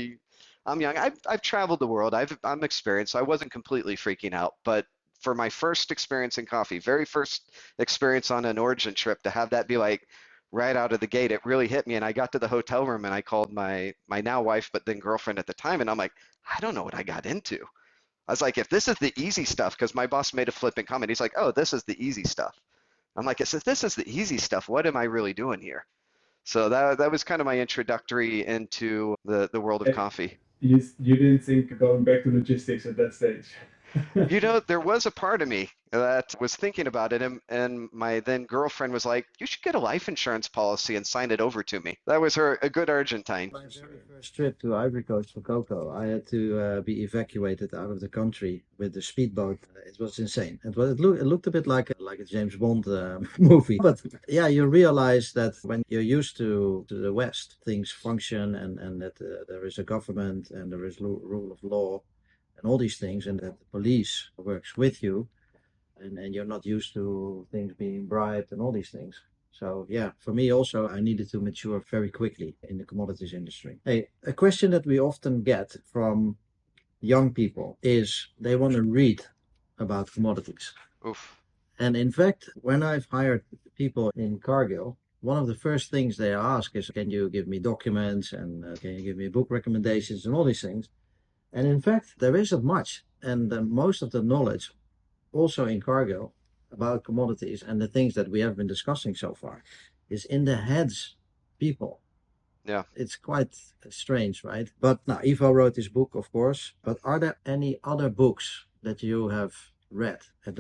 I'm young. I've traveled the world. I'm experienced. So I wasn't completely freaking out. But for my first experience in coffee, very first experience on an origin trip, to have that be like right out of the gate, it really hit me. And I got to the hotel room and I called my now wife, but then girlfriend at the time, and I'm like, I don't know what I got into. I was like, if this is the easy stuff, because my boss made a flippant comment. He's like, oh, this is the easy stuff. I'm like, if this is the easy stuff, what am I really doing here? So that was kind of my introductory into the world of coffee. You didn't think going back to logistics at that stage. There was a part of me that was thinking about it, and my then girlfriend was like, "You should get a life insurance policy and sign it over to me." That was a good Argentine. My very first trip to Ivory Coast for cocoa, I had to be evacuated out of the country with the speedboat. It was insane. It looked a bit like a James Bond movie. But yeah, you realize that when you're used to the West, things function and that there is a government and there is rule of law and all these things, and that the police works with you, and you're not used to things being bribed and all these things. So yeah, for me also, I needed to mature very quickly in the commodities industry. Hey, a question that we often get from young people is they want to read about commodities. Oof. And in fact, when I've hired people in Cargill, one of the first things they ask is, can you give me documents and can you give me book recommendations and all these things? And in fact, there isn't much. And most of the knowledge also in Cargill about commodities and the things that we have been discussing so far is in the heads people. Yeah. It's quite strange, right? But now Ivo wrote this book, of course, but are there any other books that you have read?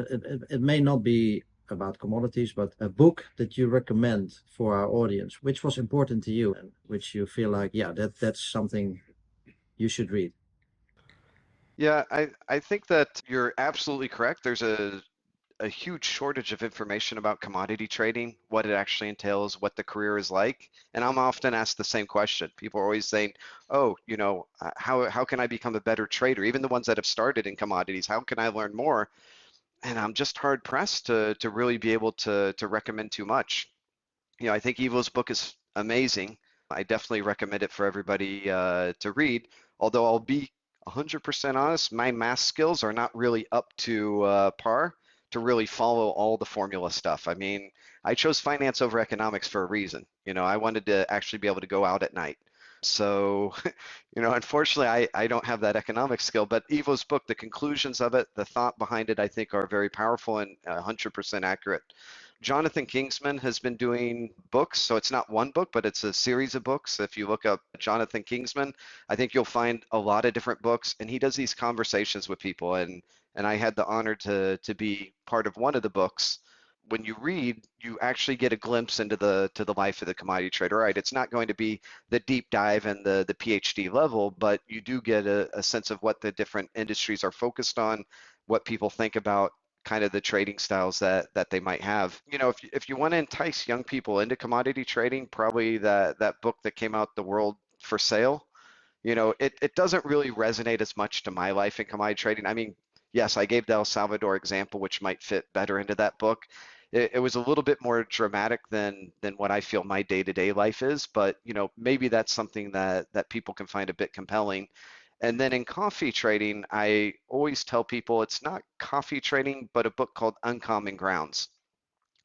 It may not be about commodities, but a book that you recommend for our audience, which was important to you and which you feel like, yeah, that's something you should read. Yeah, I think that you're absolutely correct. There's a huge shortage of information about commodity trading, what it actually entails, what the career is like. And I'm often asked the same question. People are always saying, "Oh, how can I become a better trader?" Even the ones that have started in commodities, how can I learn more? And I'm just hard pressed to really be able to recommend too much. I think Ivo's book is amazing. I definitely recommend it for everybody to read. Although I'll be 100% honest, my math skills are not really up to par to really follow all the formula stuff. I mean, I chose finance over economics for a reason. I wanted to actually be able to go out at night. So, unfortunately, I don't have that economic skill, but Ivo's book, the conclusions of it, the thought behind it, I think are very powerful and 100% accurate. Jonathan Kingsman has been doing books, so it's not one book, but it's a series of books. If you look up Jonathan Kingsman, I think you'll find a lot of different books, and he does these conversations with people. And I had the honor to be part of one of the books. When you read, you actually get a glimpse into the life of the commodity trader. Right, it's not going to be the deep dive and the PhD level, but you do get a sense of what the different industries are focused on, what people think about kind of the trading styles that they might have. If you want to entice young people into commodity trading, probably that book that came out, The World for Sale, it doesn't really resonate as much to my life in commodity trading. I mean, yes, I gave the El Salvador example, which might fit better into that book. It was a little bit more dramatic than what I feel my day-to-day life is, but maybe that's something that people can find a bit compelling. And then in coffee trading, I always tell people it's not coffee trading, but a book called Uncommon Grounds.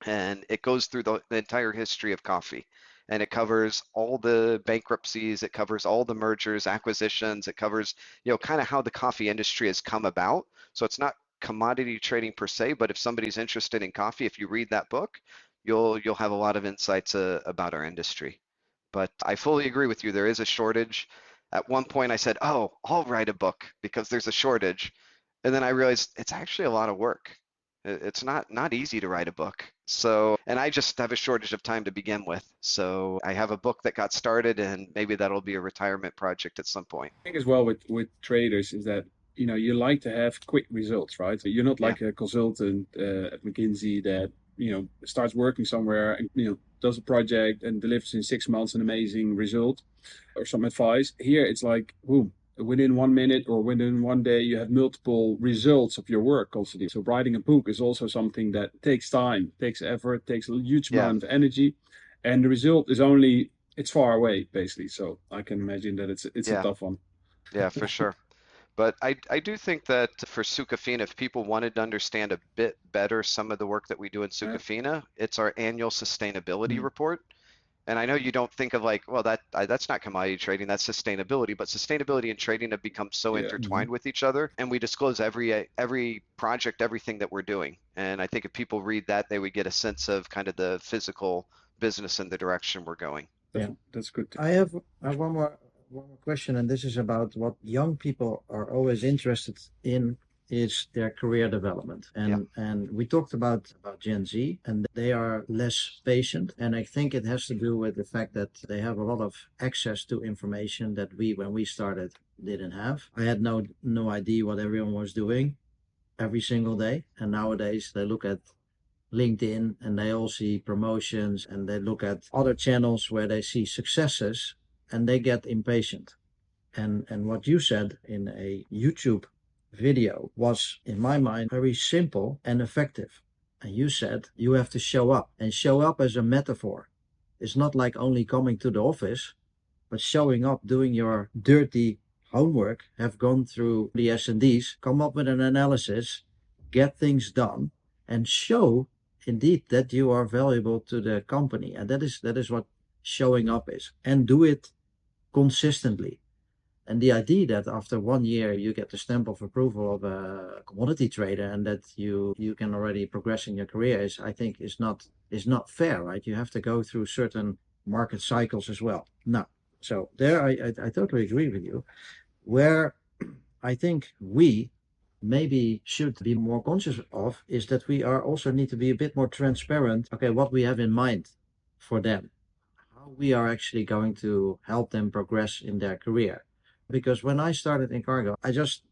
and it goes through the entire history of coffee. And it covers all the bankruptcies, it covers all the mergers, acquisitions, it covers, kind of how the coffee industry has come about. So it's not commodity trading per se, but if somebody's interested in coffee, if you read that book, you'll have a lot of insights about our industry. But I fully agree with you. There is a shortage. At one point, I said, "Oh, I'll write a book because there's a shortage," and then I realized it's actually a lot of work. It's not easy to write a book. So, and I just have a shortage of time to begin with. So I have a book that got started, and maybe that'll be a retirement project at some point. I think as well with traders is that you like to have quick results, right? So you're not Yeah, like a consultant at McKinsey that starts working somewhere and does a project and delivers in 6 months an amazing result or some advice. Here it's like, boom, within 1 minute or within one day you have multiple results of your work constantly. So writing a book is also something that takes time, takes effort, takes a huge yeah, amount of energy, and the result is only it's far away basically. So I can imagine that it's a yeah, tough one. yeah, for sure. But I do think that for Sukafina, if people wanted to understand a bit better some of the work that we do in Yeah. Sukafina, it's our annual sustainability Mm. report. And I know you don't think of like, well, that's not commodity trading, that's sustainability. But sustainability and trading have become so Yeah. intertwined with each other, and we disclose every project, everything that we're doing. And I think if people read that, they would get a sense of kind of the physical business and the direction we're going. That's, Yeah. that's good. I have one more question, and this is about what young people are always interested in is their career development. Yeah, And we talked about Gen Z, and they are less patient. And I think it has to do with the fact that they have a lot of access to information that we, when we started, didn't have. I had no idea what everyone was doing every single day. And nowadays they look at LinkedIn and they all see promotions and they look at other channels where they see successes and they get impatient. And what you said in a YouTube video was, in my mind, very simple and effective. And you said you have to show up, and show up as a metaphor. It's not like only coming to the office, but showing up, doing your dirty homework, have gone through the S&Ds, come up with an analysis, get things done, and show indeed that you are valuable to the company. And that is what showing up is. And do it consistently. And the idea that after 1 year you get the stamp of approval of a commodity trader and that you can already progress in your career is, I think, is not fair, right? You have to go through certain market cycles as well. Now, so there I totally agree with you. Where I think we maybe should be more conscious of is that we are also need to be a bit more transparent. Okay, what we have in mind for them, how we are actually going to help them progress in their career. Because when I started in cargo, I just,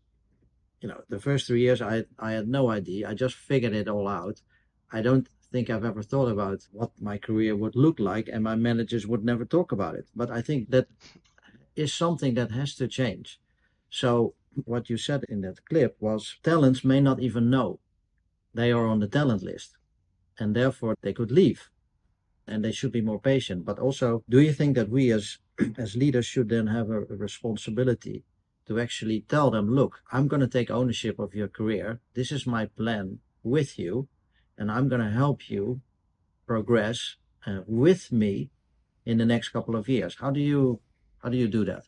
the first 3 years I had no idea. I just figured it all out. I don't think I've ever thought about what my career would look like, and my managers would never talk about it. But I think that is something that has to change. So what you said in that clip was talents may not even know they are on the talent list, and therefore they could leave, and they should be more patient. But also, do you think that we as as leaders should then have a responsibility to actually tell them, look, I'm going to take ownership of your career. This is my plan with you, and I'm going to help you progress with me in the next couple of years. How do you do that?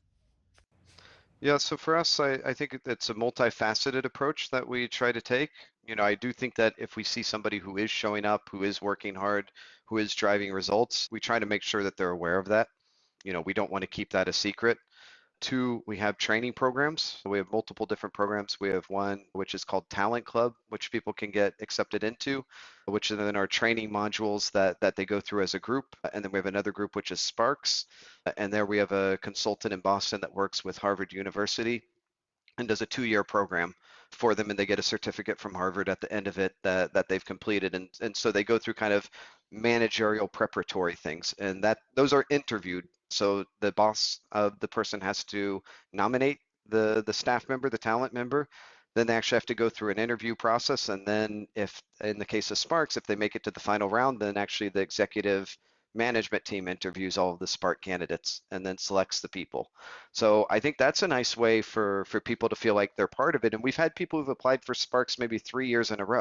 yeah. So for us, I think it's a multifaceted approach that we try to take. I do think that if we see somebody who is showing up, who is working hard, who is driving results, we try to make sure that they're aware of that. We don't want to keep that a secret. Two, we have training programs. We have multiple different programs. We have one which is called Talent Club, which people can get accepted into, which are then our training modules that they go through as a group. And then we have another group which is Sparks. And there we have a consultant in Boston that works with Harvard University and does a 2-year program for them, and they get a certificate from Harvard at the end of it that they've completed. And so they go through kind of managerial preparatory things, and that those are interviewed. So the boss of the person has to nominate the staff member, the talent member. Then they actually have to go through an interview process, and then if in the case of Sparks, if they make it to the final round, then actually the executive management team interviews all of the Spark candidates and then selects the people. So I think that's a nice way for people to feel like they're part of it. And we've had people who've applied for Sparks maybe 3 years in a row,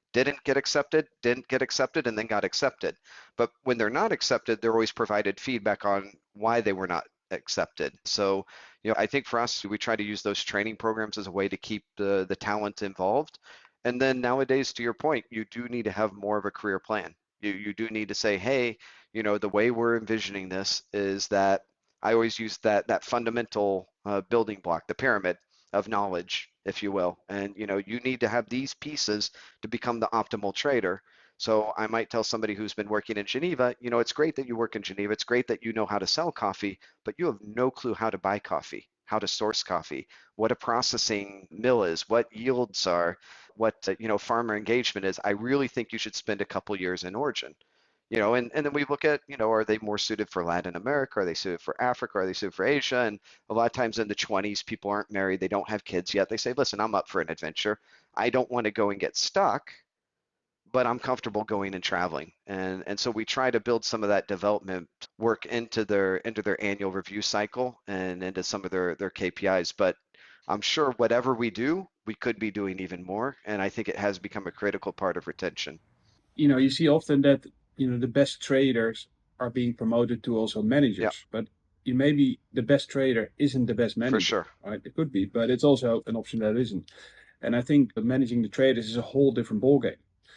didn't get accepted, and then got accepted. But when they're not accepted, they're always provided feedback on why they were not accepted. So, I think for us, we try to use those training programs as a way to keep the talent involved. And then nowadays, to your point, you do need to have more of a career plan. You do need to say, hey, the way we're envisioning this is that I always use that fundamental building block, the pyramid of knowledge, if you will. And you need to have these pieces to become the optimal trader. So I might tell somebody who's been working in Geneva, it's great that you work in Geneva. It's great that you know how to sell coffee, but you have no clue how to buy coffee, how to source coffee, what a processing mill is, what yields are, what farmer engagement is. I really think you should spend a couple years in origin. And then we look at, are they more suited for Latin America? Are they suited for Africa? Are they suited for Asia? And a lot of times in the 20s, people aren't married. They don't have kids yet. They say, listen, I'm up for an adventure. I don't want to go and get stuck, but I'm comfortable going and traveling. And so we try to build some of that development work into their annual review cycle and into some of their KPIs. But I'm sure whatever we do, we could be doing even more. And I think it has become a critical part of retention. You see often that, the best traders are being promoted to also managers, Yeah. but maybe the best trader isn't the best manager. For sure. Right? It could be, but it's also an option that isn't. And I think that managing the traders is a whole different ballgame.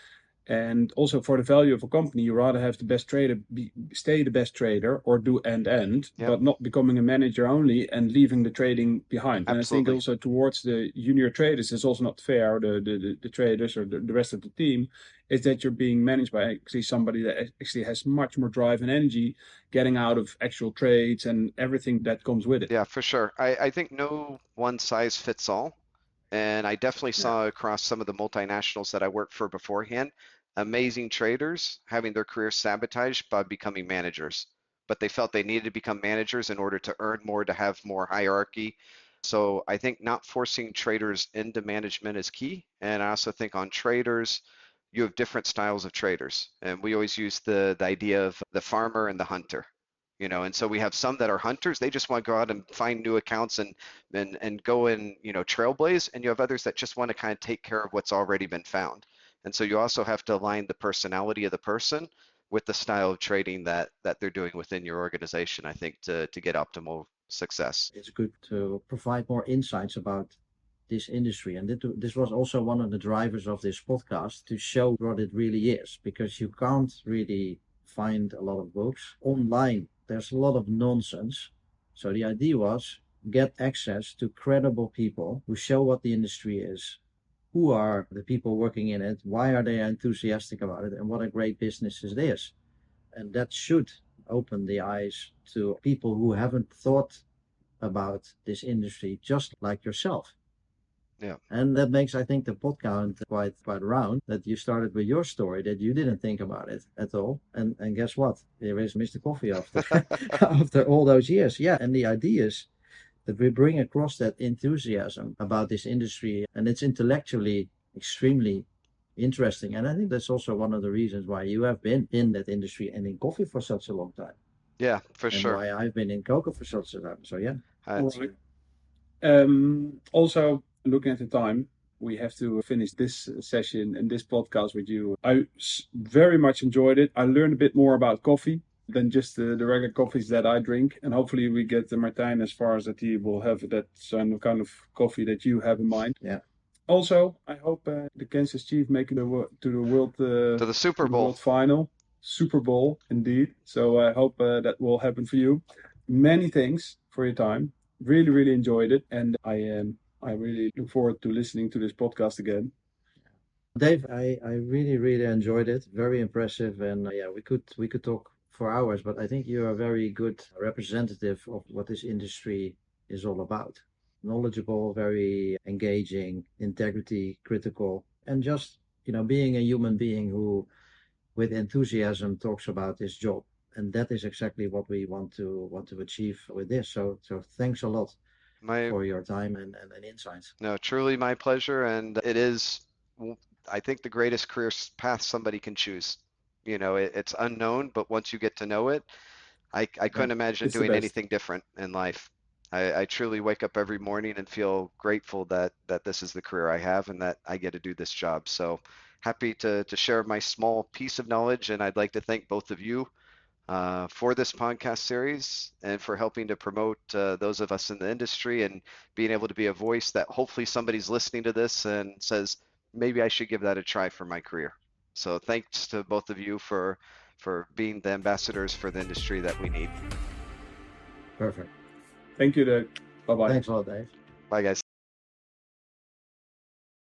And also for the value of a company, you rather have the best trader stay the best trader or do end, Yep. but not becoming a manager only and leaving the trading behind. And I think Absolutely. also towards the junior traders, it's also not fair, the traders or the rest of the team, is that you're being managed by actually somebody that actually has much more drive and energy getting out of actual trades and everything that comes with it. Yeah, for sure. I think no one size fits all. And I definitely Yeah. saw across some of the multinationals that I worked for beforehand, amazing traders having their careers sabotaged by becoming managers. But they felt they needed to become managers in order to earn more, to have more hierarchy. So I think not forcing traders into management is key. And I also think on traders, you have different styles of traders. And we always use the idea of the farmer and the hunter. And so we have some that are hunters. They just want to go out and find new accounts and go and trailblaze. And you have others that just want to kind of take care of what's already been found. And so you also have to align the personality of the person with the style of trading that they're doing within your organization, I think, to get optimal success. It's good to provide more insights about this industry. And this was also one of the drivers of this podcast, to show what it really is, because you can't really find a lot of books online. There's a lot of nonsense. So the idea was get access to credible people who show what the industry is, who are the people working in it, why are they enthusiastic about it, and what a great business it is. And that should open the eyes to people who haven't thought about this industry, just like yourself. Yeah. And that makes, I think, the podcast quite round, that you started with your story, that you didn't think about it at all. And guess what? There is Mr. Coffee after after all those years. Yeah. And the idea is that we bring across that enthusiasm about this industry, and it's intellectually extremely interesting. And I think that's also one of the reasons why you have been in that industry and in coffee for such a long time. Yeah, for And sure. why I've been in cocoa for such a time. So yeah. All right. Also, looking at the time, we have to finish this session and this podcast with you. I very much enjoyed it. I learned a bit more about coffee than just the regular coffees that I drink. And hopefully we get Martijn as far as that he will have that kind of coffee that you have in mind. Yeah. Also, I hope the Kansas Chiefs make it to the world To the Super Bowl. world final. Super Bowl, indeed. So I hope that will happen for you. Many thanks for your time. Really, really enjoyed it. And I really look forward to listening to this podcast again. Dave, I really, really enjoyed it. Very impressive. And yeah, we could talk for hours, but I think you're a very good representative of what this industry is all about. Knowledgeable, very engaging, integrity, critical, and just, being a human being who, with enthusiasm, talks about this job. And that is exactly what we want to achieve with this. So thanks a lot for your time and insights. No, truly my pleasure. And it is, I think, the greatest career path somebody can choose. It's unknown, but once you get to know it, I couldn't imagine it's the doing best. anything different in life. I truly wake up every morning and feel grateful that this is the career I have and that I get to do this job. So happy to share my small piece of knowledge. And I'd like to thank both of you for this podcast series and for helping to promote those of us in the industry and being able to be a voice that hopefully somebody's listening to this and says, maybe I should give that a try for my career. So thanks to both of you for being the ambassadors for the industry that we need. Perfect. Thank you, Doug. Bye-bye. Thanks a lot, Dave. Bye, guys.